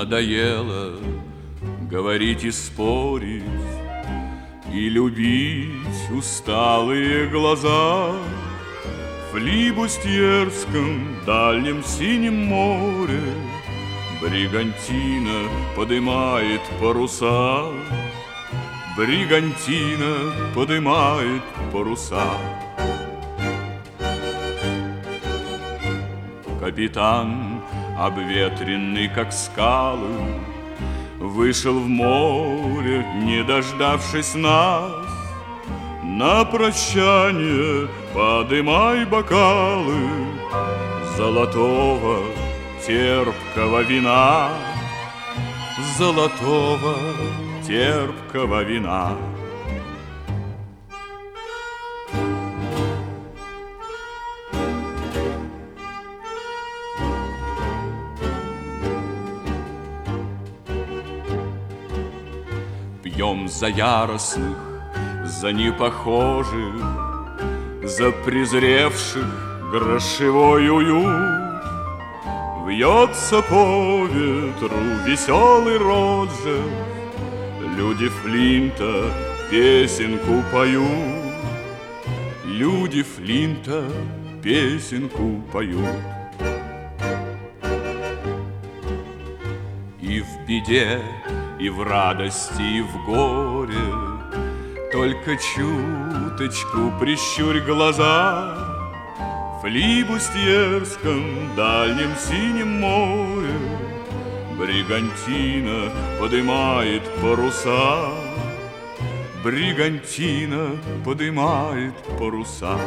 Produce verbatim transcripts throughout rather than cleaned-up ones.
Надоело говорить и спорить, и любить усталые глаза. В флибустьерском дальнем синем море бригантина подымает паруса. Бригантина подымает паруса. Капитан, обветренный как скалы, вышел в море, не дождавшись нас. На прощание подымай бокалы золотого терпкого вина, золотого терпкого вина. Пьем за яростных, за непохожих, за презревших грошевой уют. Вьется по ветру веселый Роджер, люди Флинта песенку поют. Люди Флинта песенку поют. И в беде, и в радости, и в горе только чуточку прищурь глаза. В флибустьерском дальнем синем море бригантина подымает паруса. Бригантина подымает паруса.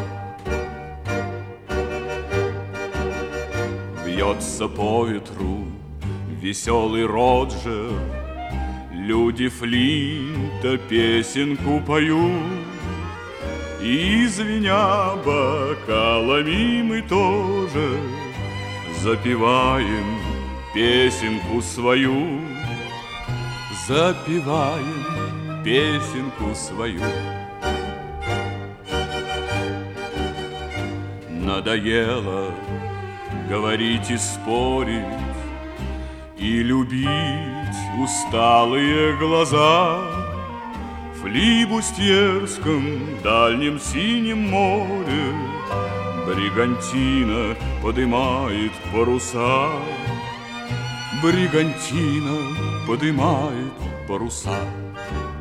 Вьется по ветру веселый Роджер, люди Флинта песенку поют. И, звеня бокалами, мы тоже запеваем песенку свою. Запеваем песенку свою. Надоело говорить и спорить, и любить усталые глаза. В флибустьерском дальнем синем море бригантина подымает паруса. Бригантина подымает паруса.